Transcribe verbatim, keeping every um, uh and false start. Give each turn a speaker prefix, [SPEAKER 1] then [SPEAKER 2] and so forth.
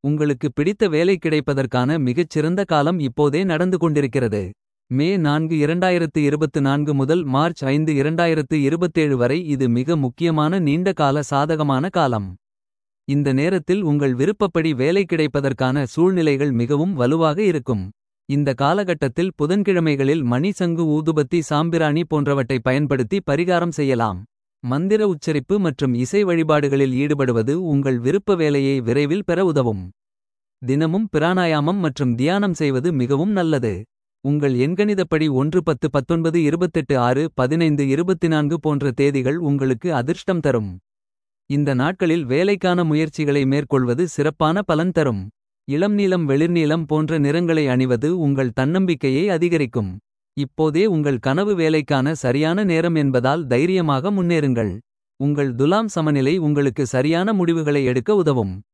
[SPEAKER 1] உங்களுக்கு பிடித்த வேலை கிடைப்பதற்கான மிகச் சிறந்த காலம் இப்போதே நடந்து கொண்டிருக்கிறது. மே நான்கு இரண்டாயிரத்து இருபத்து நான்கு முதல் மார்ச் ஐந்து இரண்டாயிரத்து இருபத்தேழு வரை இது மிக முக்கியமான நீண்ட கால சாதகமான காலம். இந்த நேரத்தில் உங்கள் விருப்பப்படி வேலை கிடைப்பதற்கான சூழ்நிலைகள் மிகவும் வலுவாக இருக்கும். இந்த காலகட்டத்தில் புதன்கிழமைகளில் மணி சங்கு ஊதுபத்தி சாம்பிராணி போன்றவற்றை பயன்படுத்தி பரிகாரம் செய்யலாம். மந்திர உச்சரிப்பு மற்றும் இசை வழிபாடுகளில் ஈடுபடுவது உங்கள் விருப்ப வேலையை விரைவில் பெற உதவும். தினமும் பிராணாயாமம் மற்றும் தியானம் செய்வது மிகவும் நல்லது. உங்கள் எண்கணிதப்படி ஒன்று பத்து பத்தொன்பது இருபத்தெட்டு ஆறு பதினைந்து இருபத்து நான்கு போன்ற தேதிகள் உங்களுக்கு அதிர்ஷ்டம் தரும். இந்த நாட்களில் வேலைக்கான முயற்சிகளை மேற்கொள்வது சிறப்பான பலன் தரும். இளம் நீலம் வெளிர்நீலம் போன்ற நிறங்களை அணிவது உங்கள் தன்னம்பிக்கையை அதிகரிக்கும். இப்போதே உங்கள் கனவு வேலைக்கான சரியான நேரம் என்பதால் தைரியமாக முன்னேறுங்கள். உங்கள் துலாம் சமநிலை உங்களுக்கு சரியான முடிவுகளை எடுக்க உதவும்.